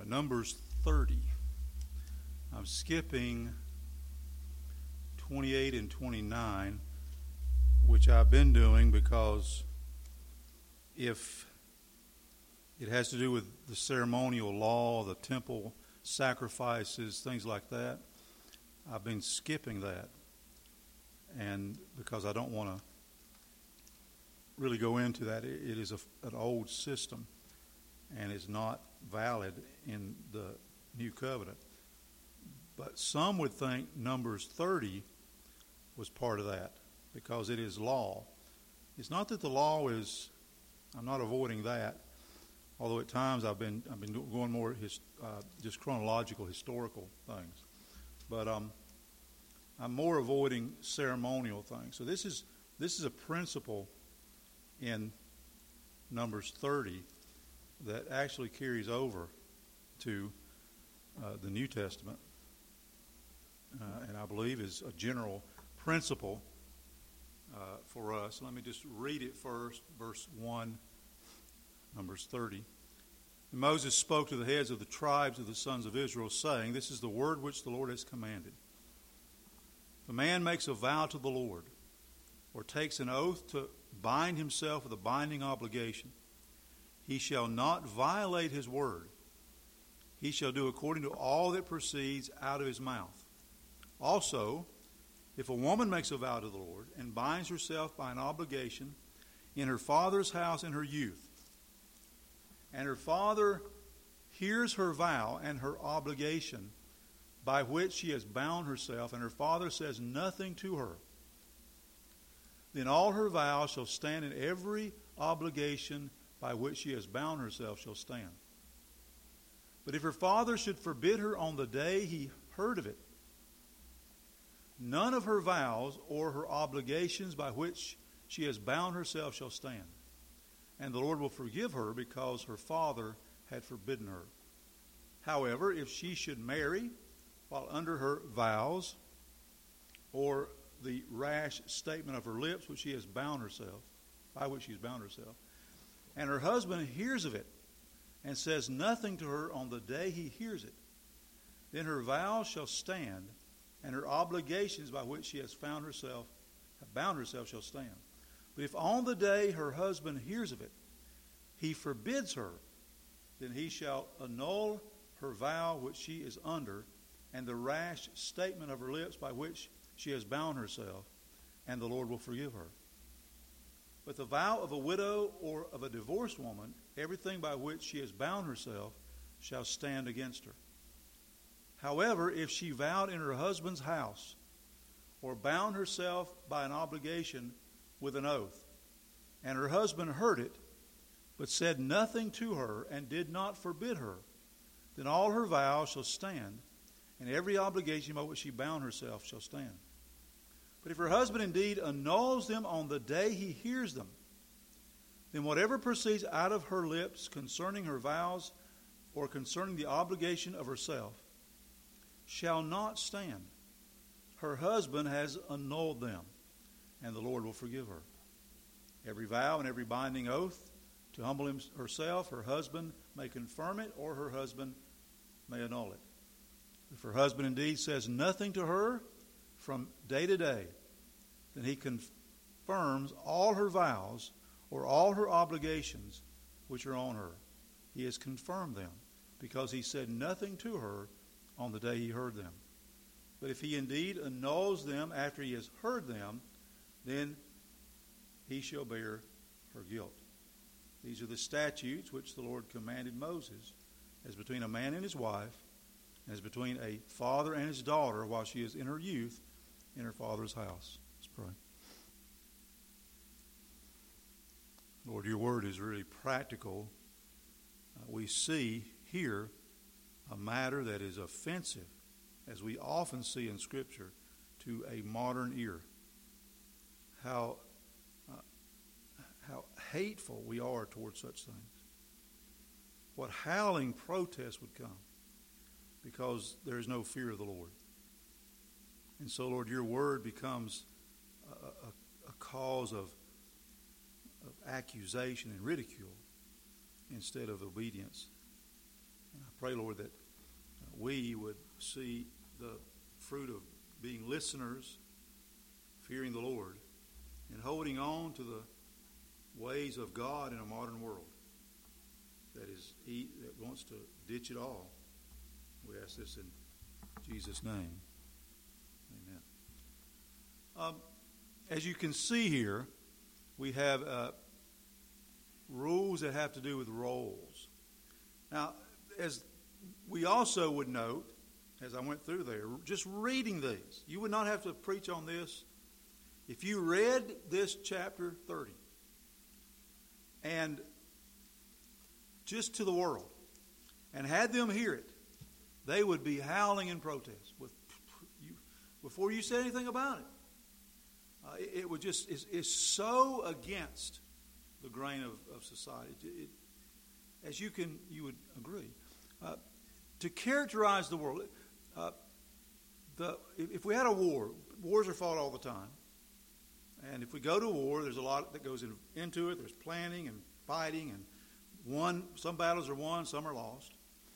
Numbers 30. I'm skipping 28 and 29, which I've been doing because if it has to do with the ceremonial law, the temple sacrifices, things like that, I've been skipping that. And because I don't want to really go into that, it is an old system and is not valid in the new covenant. But some would think Numbers 30 was part of that because it is law. It's not that the law is, I'm not avoiding that, although at times I've been going more just chronological, historical things. But I'm more avoiding ceremonial things. So this is a principle in Numbers 30 that actually carries over to the New Testament, and I believe is a general principle for us. Let me just read it first, verse 1, Numbers 30. And Moses spoke to the heads of the tribes of the sons of Israel, saying, "This is the word which the Lord has commanded. If a man makes a vow to the Lord, or takes an oath to bind himself with a binding obligation, he shall not violate his word. He shall do according to all that proceeds out of his mouth. Also, if a woman makes a vow to the Lord and binds herself by an obligation in her father's house in her youth, and her father hears her vow and her obligation by which she has bound herself, and her father says nothing to her, then all her vows shall stand, and every obligation by which she has bound herself shall stand. But if her father should forbid her on the day he heard of it, none of her vows or her obligations by which she has bound herself shall stand. And the Lord will forgive her because her father had forbidden her. However, if she should marry while under her vows, or the rash statement of her lips which she has bound herself, by which she has bound herself, and her husband hears of it and says nothing to her on the day he hears it, then her vows shall stand, and her obligations by which she has bound herself shall stand. But if on the day her husband hears of it, he forbids her, then he shall annul her vow which she is under, and the rash statement of her lips by which she has bound herself, and the Lord will forgive her. But the vow of a widow or of a divorced woman, everything by which she has bound herself, shall stand against her. However, if she vowed in her husband's house, or bound herself by an obligation with an oath, and her husband heard it, but said nothing to her and did not forbid her, then all her vows shall stand, and every obligation by which she bound herself shall stand. But if her husband indeed annuls them on the day he hears them, then whatever proceeds out of her lips concerning her vows or concerning the obligation of herself shall not stand. Her husband has annulled them, and the Lord will forgive her. Every vow and every binding oath to humble herself, her husband may confirm it, or her husband may annul it. If her husband indeed says nothing to her from day to day, then he confirms all her vows or all her obligations which are on her. He has confirmed them because he said nothing to her on the day he heard them. But if he indeed annuls them after he has heard them, then he shall bear her guilt. These are the statutes which the Lord commanded Moses, as between a man and his wife, as between a father and his daughter while she is in her youth in her father's house. Let's pray. Lord, your word is really practical. We see here a matter that is offensive, as we often see in Scripture, to a modern ear. How hateful we are towards such things. What howling protest would come because there is no fear of the Lord. And so, Lord, your word becomes a cause of accusation and ridicule instead of obedience And I pray, Lord, that we would see the fruit of being listeners, fearing the Lord, and holding on to the ways of God in a modern world that wants to ditch it all. We ask this in Jesus' name. Amen. As you can see here, we have rules that have to do with roles. Now, as we also would note, as I went through there, just reading these, you would not have to preach on this. If you read this chapter 30 and just to the world and had them hear it, they would be howling in protest before you said anything about it. It would just is so against the grain of society. As you would agree. To characterize the world, if we had a war, wars are fought all the time. And if we go to war, there's a lot that goes into it. There's planning and fighting, and some battles are won, some are lost.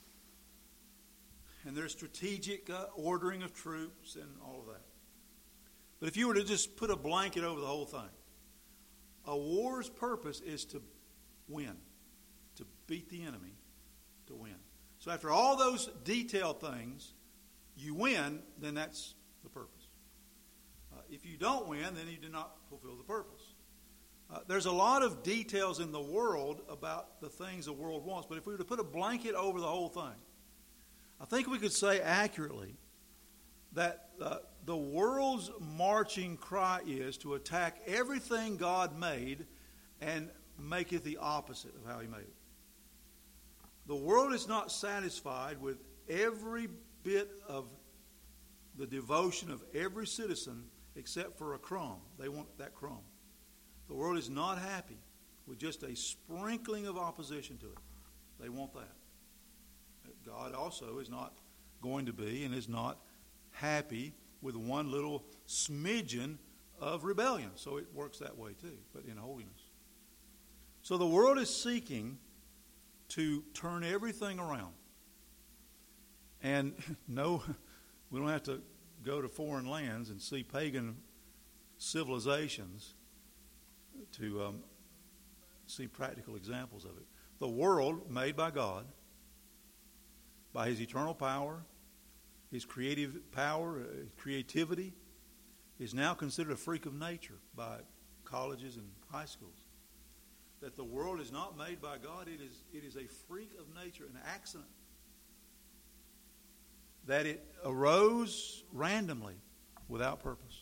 And there's strategic ordering of troops and all of that. But if you were to just put a blanket over the whole thing, a war's purpose is to win, to beat the enemy, to win. So after all those detailed things, you win, then that's the purpose. If you don't win, then you do not fulfill the purpose. There's a lot of details in the world about the things the world wants, but if we were to put a blanket over the whole thing, I think we could say accurately that the world's marching cry is to attack everything God made and make it the opposite of how He made it. The world is not satisfied with every bit of the devotion of every citizen except for a crumb. They want that crumb. The world is not happy with just a sprinkling of opposition to it. They want that. God also is not going to be and is not happy with one little smidgen of rebellion. So it works that way too, but in holiness. So the world is seeking to turn everything around. And no, we don't have to go to foreign lands and see pagan civilizations to see practical examples of it. The world made by God, by His eternal power, His creative power, creativity, is now considered a freak of nature by colleges and high schools. That the world is not made by God, it is a freak of nature, an accident. That it arose randomly without purpose.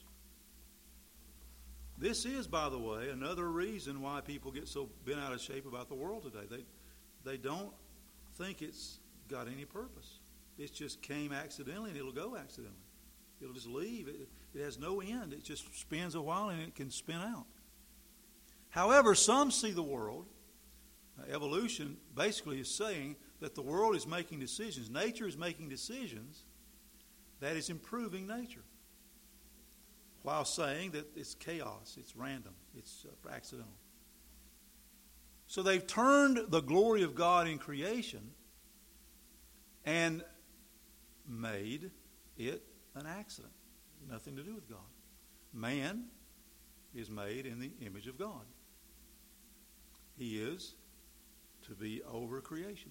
This is, by the way, another reason why people get so bent out of shape about the world today. They don't think it's got any purpose. It just came accidentally and it'll go accidentally. It'll just leave. It has no end. It just spins a while and it can spin out. However, some see the world, evolution basically is saying that the world is making decisions. Nature is making decisions that is improving nature. While saying that it's chaos, it's random, it's accidental. So they've turned the glory of God in creation and made it an accident. Nothing to do with God. Man is made in the image of God. He is to be over creation.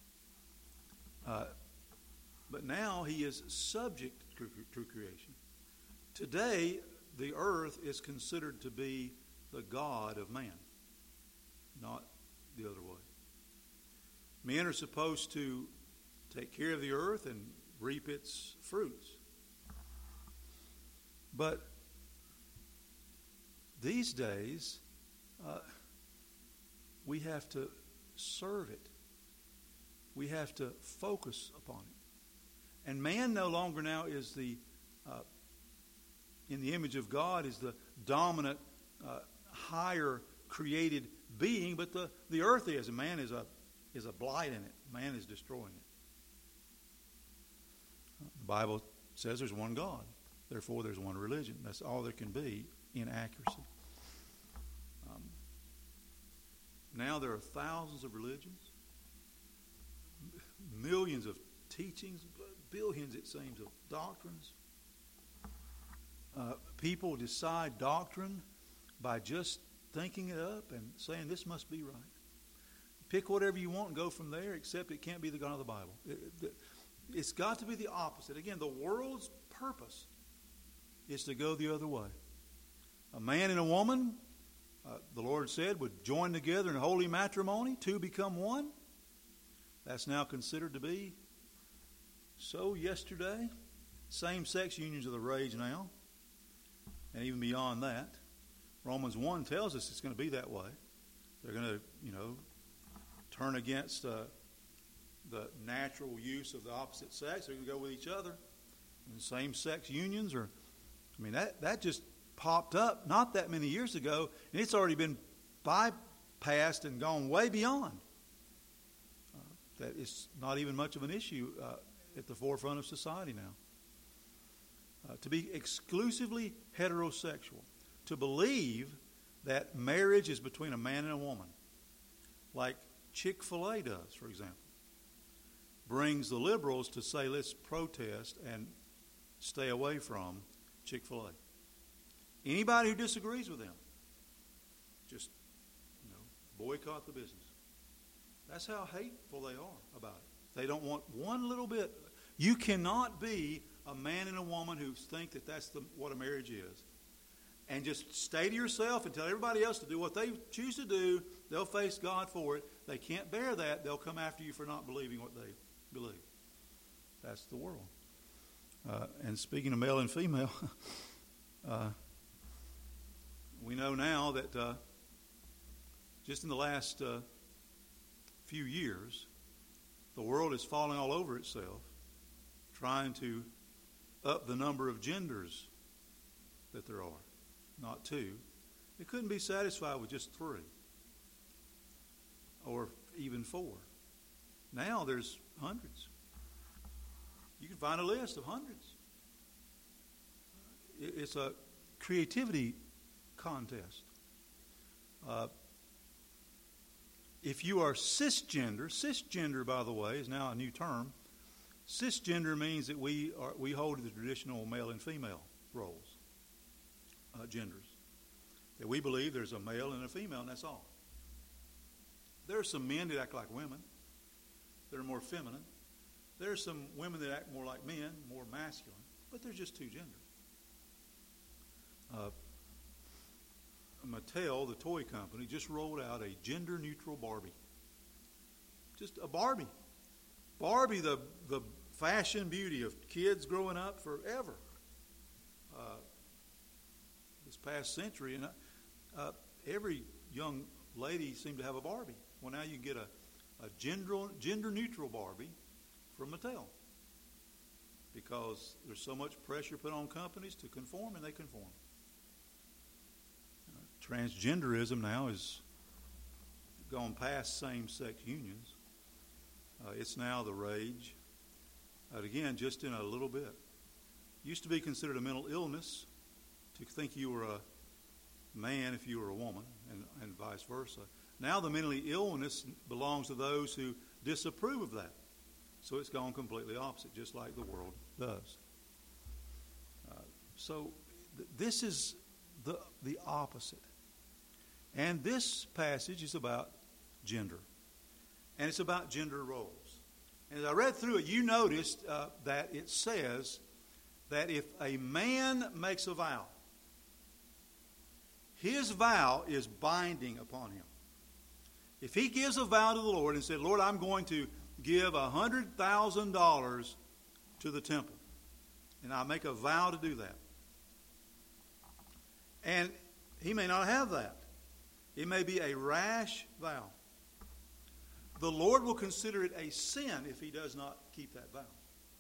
But now he is subject to creation. Today, the earth is considered to be the God of man, not the other way. Men are supposed to take care of the earth and reap its fruits. But these days, we have to serve it. We have to focus upon it. And man no longer now is in the image of God, is the dominant, higher created being, but the earth is. And man is a blight in it. Man is destroying it. The Bible says there's one God. Therefore, there's one religion. That's all there can be in accuracy. Now there are thousands of religions. millions of teachings, billions, it seems, of doctrines. People decide doctrine by just thinking it up and saying this must be right. Pick whatever you want and go from there, except it can't be the God of the Bible. It's got to be the opposite. Again, the world's purpose is to go the other way. A man and a woman, the Lord said, would join together in holy matrimony, two become one. That's now considered to be so yesterday. Same-sex unions are the rage now, and even beyond that. Romans 1 tells us it's going to be that way. They're going to, turn against the natural use of the opposite sex. They're going to go with each other. And same-sex unions are, that just popped up not that many years ago, and it's already been bypassed and gone way beyond. That it's not even much of an issue at the forefront of society now. To be exclusively heterosexual, to believe that marriage is between a man and a woman, like Chick-fil-A does, for example, brings the liberals to say, let's protest and stay away from Chick-fil-A. Anybody who disagrees with them, just boycott the business. That's how hateful they are about it. They don't want one little bit. You cannot be a man and a woman who think that that's what a marriage is, and just stay to yourself and tell everybody else to do what they choose to do. They'll face God for it. They can't bear that. They'll come after you for not believing what they believe. That's the world. And speaking of male and female, we know now that just in the last few years, the world is falling all over itself, trying to up the number of genders that there are. Not two. It couldn't be satisfied with just 3 or even 4. Now there's hundreds. You can find a list of hundreds. It's a creativity contest. If you are cisgender, by the way, is now a new term. Cisgender means that we hold the traditional male and female roles, genders. That we believe there's a male and a female, and that's all. There are some men that act like women. They're more feminine. There are some women that act more like men, more masculine. But there's just 2 genders. Mattel, the toy company, just rolled out a gender-neutral Barbie. Just a Barbie. Barbie, the fashion beauty of kids growing up forever. This past century, and every young lady seemed to have a Barbie. Well, now you can get a gender-neutral Barbie from Mattel, because there's so much pressure put on companies to conform, and they conform. Transgenderism now has gone past same-sex unions. It's now the rage. Again, just in a little bit. Used to be considered a mental illness to think you were a man if you were a woman, and vice versa. Now the mentally illness belongs to those who disapprove of that. So it's gone completely opposite, just like the world does. This is the opposite. And this passage is about gender. And it's about gender roles. And as I read through it, you noticed that it says that if a man makes a vow, his vow is binding upon him. If he gives a vow to the Lord and said, Lord, I'm going to give $100,000 to the temple, and I make a vow to do that. And he may not have that. It may be a rash vow. The Lord will consider it a sin if he does not keep that vow.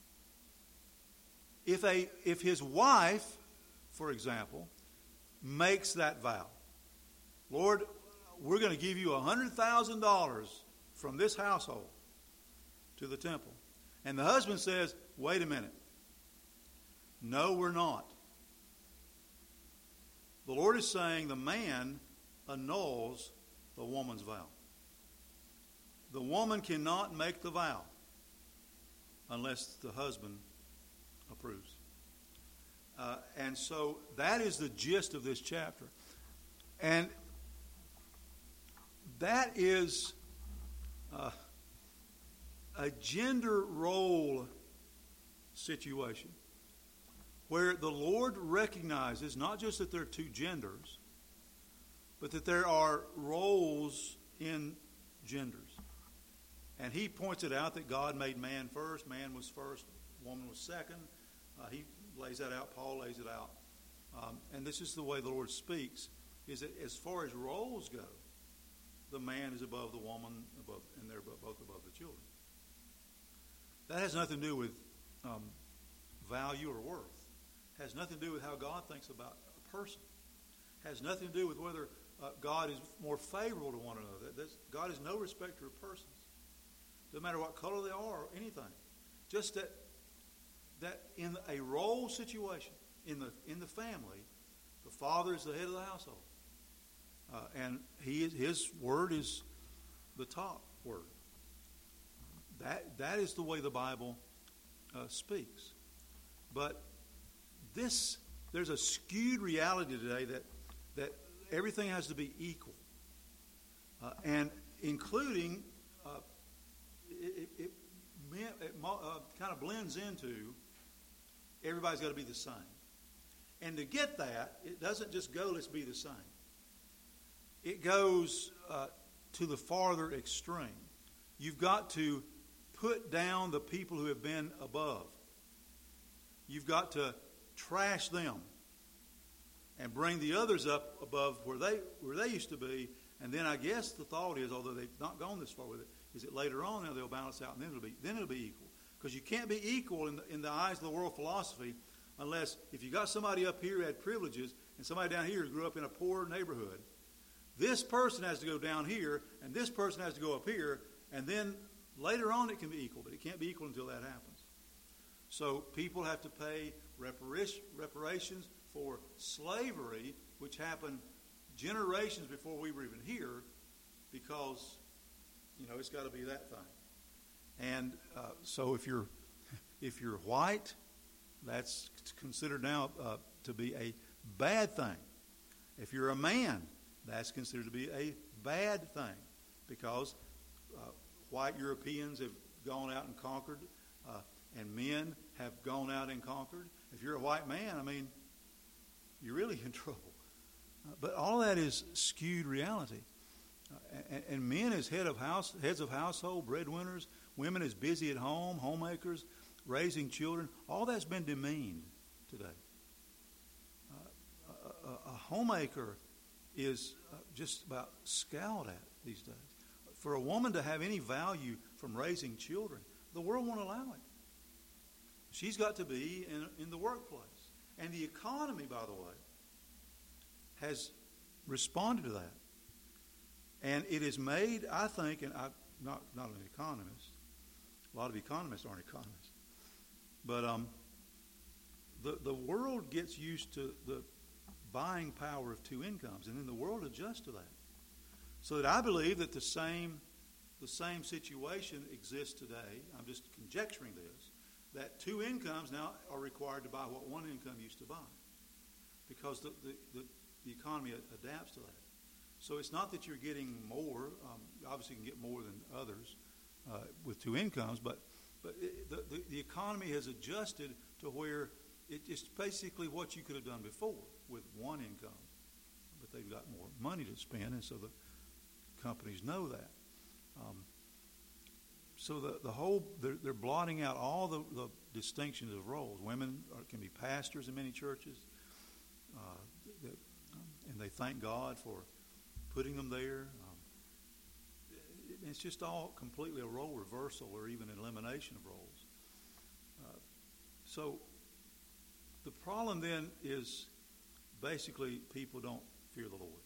If his wife, for example, makes that vow, Lord, we're going to give you $100,000 from this household to the temple. And the husband says, wait a minute. No, we're not. The Lord is saying the man annuls the woman's vow. The woman cannot make the vow. unless the husband approves. And so that is the gist of this chapter. And that is a gender role situation where the Lord recognizes not just that there are two genders, but that there are roles in genders. And he points it out that God made man first, man was first, woman was second. He lays that out, Paul lays it out. And this is the way the Lord speaks, is that as far as roles go, the man is above the woman, and they're both above the children. That has nothing to do with value or worth. It has nothing to do with how God thinks about a person. It has nothing to do with whether God is more favorable to one another. God is no respecter of persons. Doesn't matter what color they are or anything. Just that in a role situation in the family, the father is the head of the household, and his word is the top word. That is the way the Bible speaks. But there's a skewed reality today that everything has to be equal, and including it kind of blends into everybody's got to be the same. And to get that, it doesn't just go, let's be the same. It goes to the farther extreme. You've got to put down the people who have been above. You've got to trash them and bring the others up above where they used to be. And then I guess the thought is, although they've not gone this far with it, is that later on now they'll balance out, and then it'll be equal. Because you can't be equal in the eyes of the world philosophy unless if you got somebody up here who had privileges and somebody down here who grew up in a poor neighborhood, this person has to go down here and this person has to go up here, and then later on it can be equal, but it can't be equal until that happens. So people have to pay reparations for slavery, which happened generations before we were even here, because it's got to be that thing. And so if you're white, that's considered now to be a bad thing. If you're a man, that's considered to be a bad thing, because white Europeans have gone out and conquered, and men have gone out and conquered. If you're a white man, you're really in trouble. But all that is skewed reality. And men as heads of household, breadwinners, women as busy at home, homemakers, raising children, all that's been demeaned today. A homemaker is just about scowled at these days. For a woman to have any value from raising children, the world won't allow it. She's got to be in the workplace. And the economy, by the way, has responded to that. And it is made, I think, and I'm not an economist. A lot of economists aren't economists. But the world gets used to the buying power of two incomes, and then the world adjusts to that. So that I believe that the same situation exists today. I'm just conjecturing this, that two incomes now are required to buy what one income used to buy, because the economy adapts to that. So it's not that you're getting more. Obviously, you can get more than others with two incomes, but the economy has adjusted to where it's basically what you could have done before with one income. But they've got more money to spend, and so the companies know that. So they're blotting out all the distinctions of roles. Women can be pastors in many churches, and they thank God for putting them there. It's just all completely a role reversal or even an elimination of roles. So the problem then is basically people don't fear the Lord.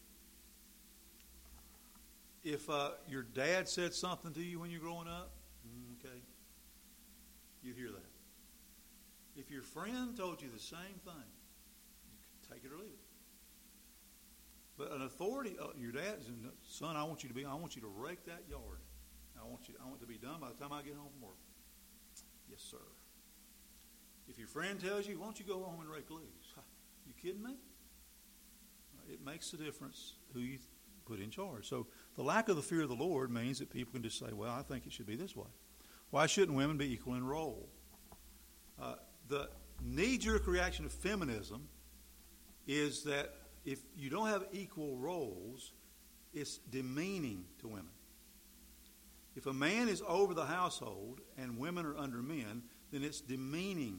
If your dad said something to you when you're growing up, okay, you hear that. If your friend told you the same thing, you can take it or leave it. But an authority, your dad is, son, I want you to rake that yard. I want it to be done by the time I get home from work. Yes, sir. If your friend tells you, why don't you go home and rake leaves? You kidding me? It makes a difference who you put in charge. So the lack of the fear of the Lord means that people can just say, well, I think it should be this way. Why shouldn't women be equal in role? The knee-jerk reaction of feminism is that if you don't have equal roles, it's demeaning to women. If a man is over the household and women are under men, then it's demeaning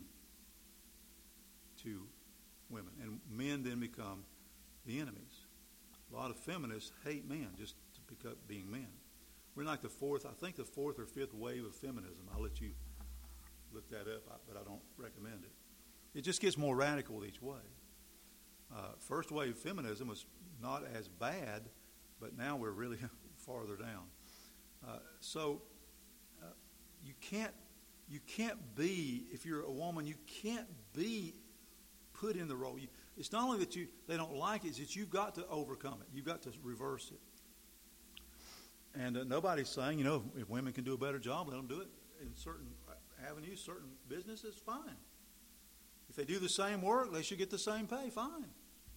to women. And men then become the enemies. A lot of feminists hate men just to pick up being men. We're like the fourth or fifth wave of feminism. I'll let you look that up, but I don't recommend it. It just gets more radical with each wave. First wave feminism was not as bad, but now we're really farther down. So you can't be, if you're a woman, you can't be put in the role. It's not only that they don't like it, it's that you've got to overcome it. You've got to reverse it. And nobody's saying, if women can do a better job, let them do it in certain avenues, certain businesses, fine. If they do the same work, they should get the same pay, fine.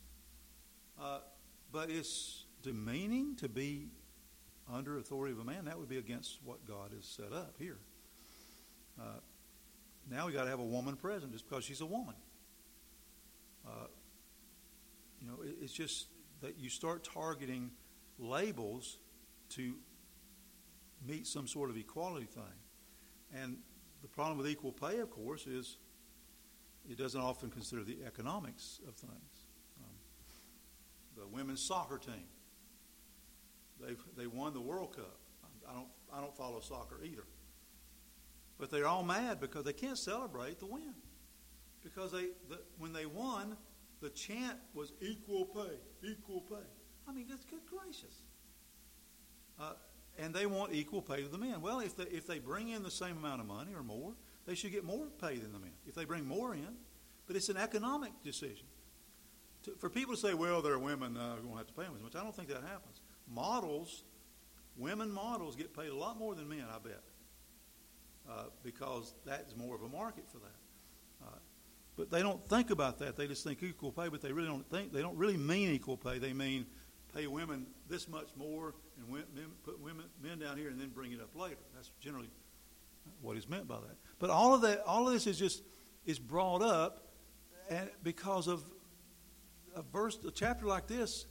But it's demeaning to be under authority of a man. That would be against what God has set up here. Now we got to have a woman present just because she's a woman. It's just that you start targeting labels to meet some sort of equality thing. And the problem with equal pay, of course, is it doesn't often consider the economics of things. The women's soccer team, they won the World Cup. I don't follow soccer either. But they're all mad because they can't celebrate the win. Because when they won, the chant was equal pay, equal pay. I mean, that's good gracious. And they want equal pay to the men. Well, if they bring in the same amount of money or more, they should get more pay than the men. If they bring more in, but it's an economic decision. For people to say, well, there are women who are going to have to pay them as much, I don't think that happens. Women models get paid a lot more than men, I bet, because that's more of a market for that. But they don't think about that. They just think equal pay, but they don't really mean equal pay. They mean pay women this much more and put men down here and then bring it up later. That's generally what is meant by that. But all of this is brought up because of a chapter like this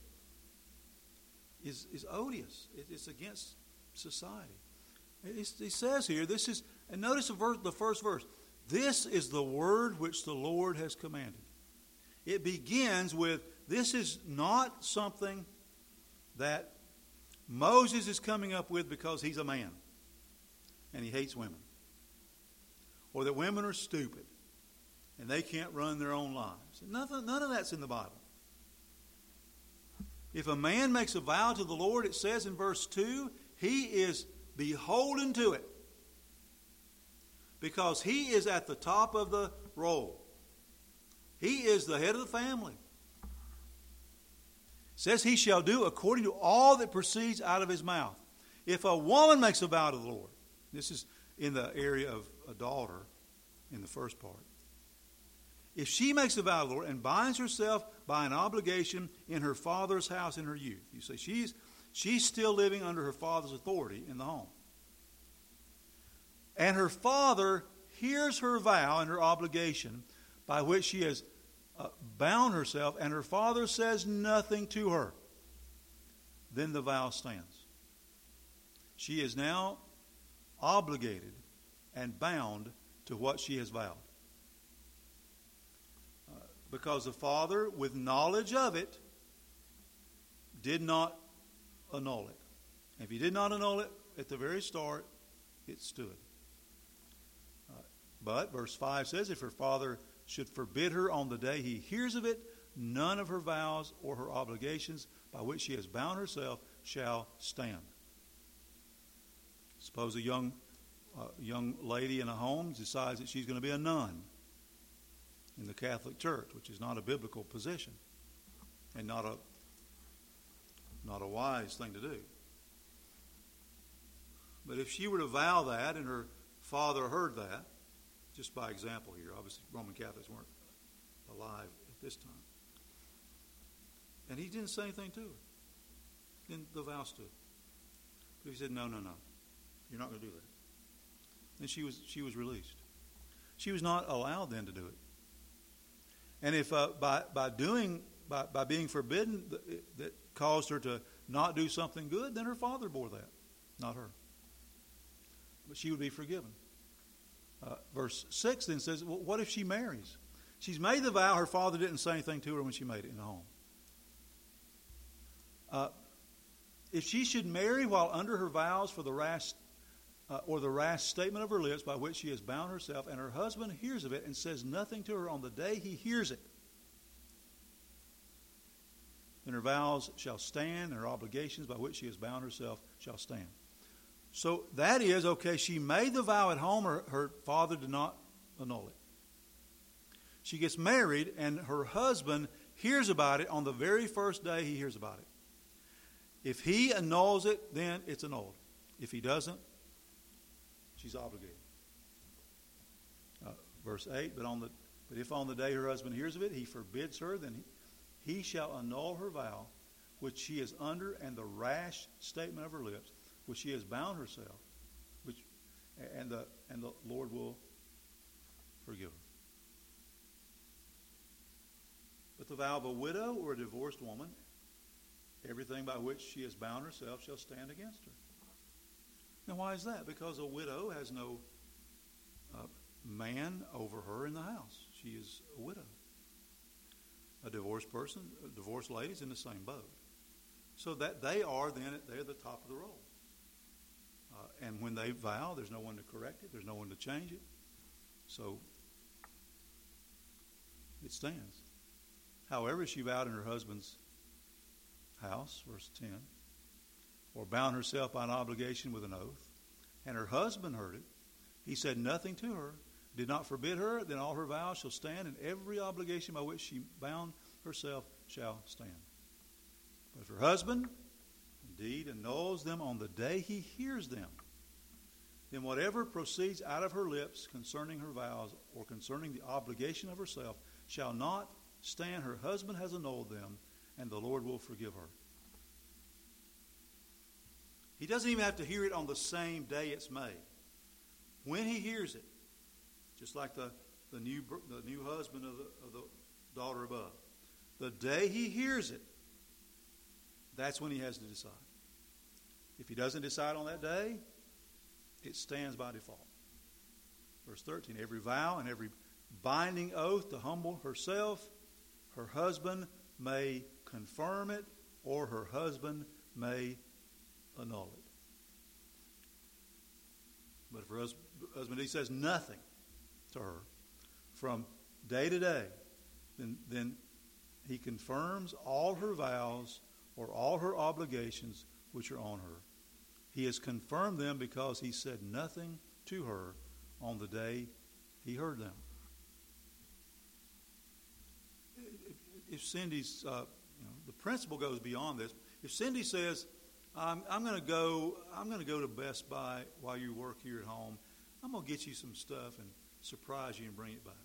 is odious. It's against society. He says here, and notice the first verse. This is the word which the Lord has commanded. It begins with, this is not something that Moses is coming up with because he's a man and he hates women. Or that women are stupid and they can't run their own lives. None of that's in the Bible. If a man makes a vow to the Lord, it says in verse 2, he is beholden to it. Because he is at the top of the roll. He is the head of the family. It says he shall do according to all that proceeds out of his mouth. If a woman makes a vow to the Lord, this is in the area of a daughter in the first part. If she makes a vow to the Lord and binds herself by an obligation in her father's house in her youth. You say she's still living under her father's authority in the home. And her father hears her vow and her obligation by which she has bound herself, and her father says nothing to her. Then the vow stands. She is now obligated and bound to what she has vowed. Because the father, with knowledge of it, did not annul it. If he did not annul it at the very start, it stood. But, verse 5 says, if her father should forbid her on the day he hears of it, none of her vows or her obligations by which she has bound herself shall stand. Suppose a young lady in a home decides that she's going to be a nun in the Catholic Church, which is not a biblical position and not a wise thing to do. But if she were to vow that and her father heard that, just by example here. Obviously, Roman Catholics weren't alive at this time. And he didn't say anything to her. Then the vow stood. But he said, no, you're not going to do that. And she was released. She was not allowed then to do it. And if by being forbidden that caused her to not do something good, then her father bore that, not her. But she would be forgiven. Verse 6 then says, well, what if she marries? She's made the vow. Her father didn't say anything to her when she made it in the home. If she should marry while under her vows for the rash statement of her lips by which she has bound herself, and her husband hears of it and says nothing to her on the day he hears it, then her vows shall stand, and her obligations by which she has bound herself shall stand. So that is, okay, she made the vow at home, her father did not annul it. She gets married, and her husband hears about it on the very first day he hears about it. If he annuls it, then it's annulled. If he doesn't, she's obligated. Verse 8, but if on the day her husband hears of it, he forbids her, then he shall annul her vow, which she is under, and the rash statement of her lips, which she has bound herself, and the Lord will forgive her. But the vow of a widow or a divorced woman, everything by which she has bound herself shall stand against her. Now, why is that? Because a widow has no man over her in the house. She is a widow. A divorced person, a divorced lady is in the same boat. So that they're the top of the roll. And when they vow, there's no one to correct it. There's no one to change it. So it stands. However, she vowed in her husband's house, verse 10, or bound herself by an obligation with an oath, and her husband heard it. He said nothing to her, did not forbid her, then all her vows shall stand, and every obligation by which she bound herself shall stand. But if her husband indeed annuls them on the day he hears them, then whatever proceeds out of her lips concerning her vows or concerning the obligation of herself shall not stand. Her husband has annulled them, and the Lord will forgive her. He doesn't even have to hear it on the same day it's made. When he hears it, just like the new husband of the daughter above, the day he hears it, that's when he has to decide. If he doesn't decide on that day, it stands by default. Verse 13, every vow and every binding oath to humble herself, her husband may confirm it, or her husband may annul it. But if her husband, he says nothing to her from day to day, then he confirms all her vows or all her obligations which are on her. He has confirmed them because he said nothing to her on the day he heard them. If Cindy's, the principle goes beyond this. If Cindy says, I'm going to go to Best Buy while you work here at home, I'm going to get you some stuff and surprise you and bring it back.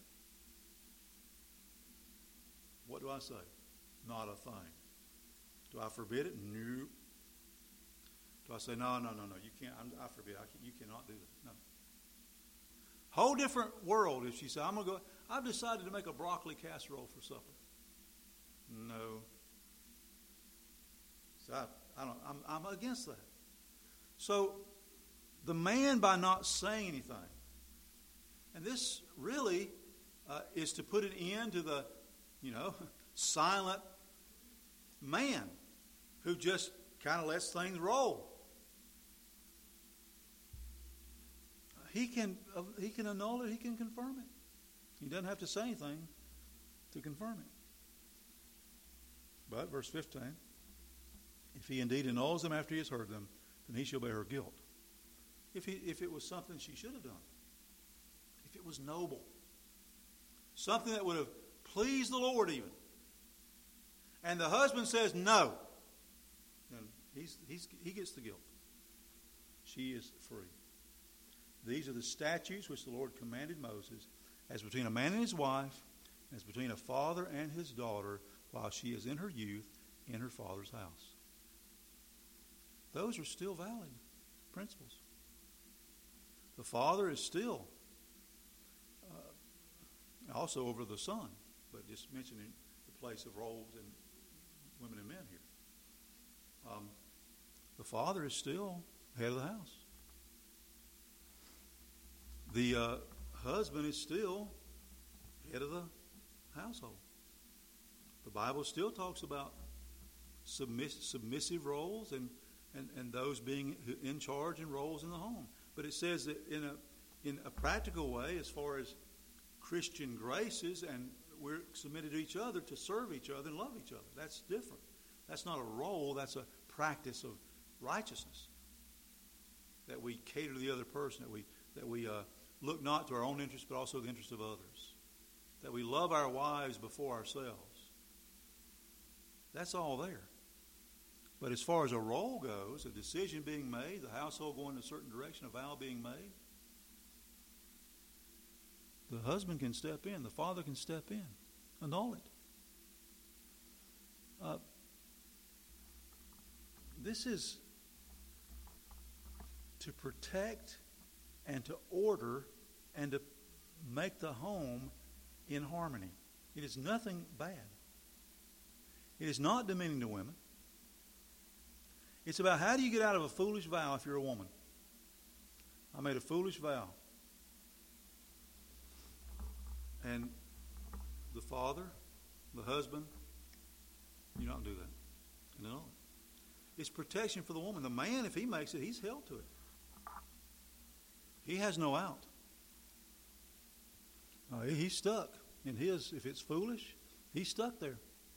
What do I say? Not a thing. Do I forbid it? No. Do I say, no, you can't, I forbid, you cannot do that? No. Whole different world if she said, I've decided to make a broccoli casserole for supper. No. So I'm against that. So the man, by not saying anything, and this really is to put an end to the, silent man who just kind of lets things roll. He can annul it. He can confirm it. He doesn't have to say anything to confirm it. But verse 15, if he indeed annuls them after he has heard them, then he shall bear her guilt. If it was something she should have done, if it was noble, something that would have pleased the Lord even, and the husband says no, then he gets the guilt. She is free. These are the statutes which the Lord commanded Moses, as between a man and his wife, as between a father and his daughter, while she is in her youth, in her father's house. Those are still valid principles. The father is still also over the son, but just mentioning the place of roles in women and men here. The father is still head of the house. The husband is still head of the household. The Bible still talks about submissive roles and those being in charge and roles in the home. But it says that in a practical way, as far as Christian graces, and we're submitted to each other to serve each other and love each other. That's different. That's not a role. That's a practice of righteousness. That we cater to the other person. That we look not to our own interests, but also the interests of others. That we love our wives before ourselves. That's all there. But as far as a role goes, a decision being made, the household going in a certain direction, a vow being made, the husband can step in, the father can step in, annul it. This is to protect and to order and to make the home in harmony. It is nothing bad. It is not demeaning to women. It's about how do you get out of a foolish vow if you're a woman. I made a foolish vow. And the father, the husband, you don't do that. No. It's protection for the woman. The man, if he makes it, he's held to it. He has no out. He's stuck in his. If it's foolish, he's stuck there.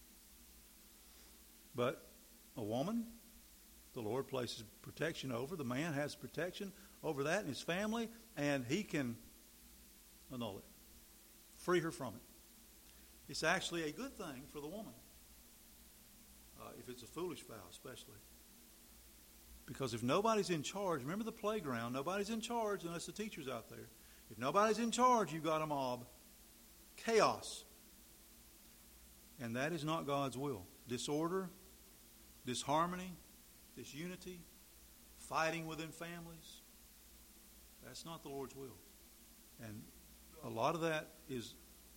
But a woman, the Lord places protection over. The man has protection over that in his family, and he can annul it. Free her from it. It's actually a good thing for the woman. If it's a foolish vow, especially. Because if nobody's in charge, remember the playground, nobody's in charge unless the teacher's out there. If nobody's in charge, you've got a mob. Chaos. And that is not God's will. Disorder, disharmony, disunity, fighting within families. That's not the Lord's will. And a lot of that is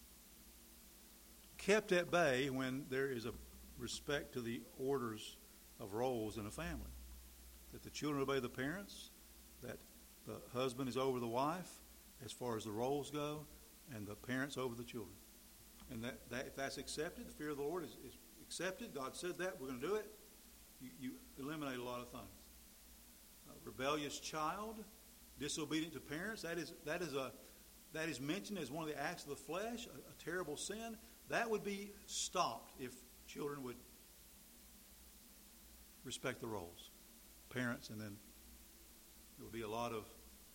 kept at bay when there is a respect to the orders of roles in a family. That the children obey the parents, that the husband is over the wife as far as the roles go, and the parents over the children. And that if that's accepted, the fear of the Lord is accepted. God said that, we're going to do it. You eliminate a lot of things. Rebellious child, disobedient to parents, that is mentioned as one of the acts of the flesh, a terrible sin. That would be stopped if children would respect the roles. Parents, and then there would be a lot of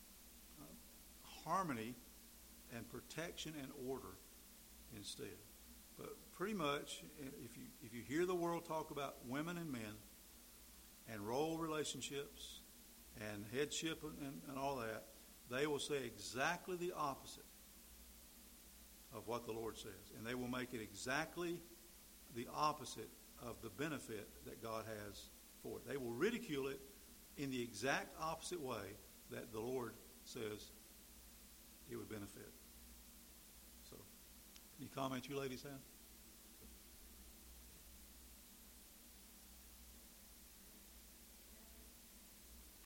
harmony and protection and order instead. But pretty much, if you hear the world talk about women and men and role relationships and headship and all that, they will say exactly the opposite of what the Lord says. And they will make it exactly the opposite of the benefit that God has for it. They will ridicule it in the exact opposite way that the Lord says it would benefit. So, any comments you ladies have?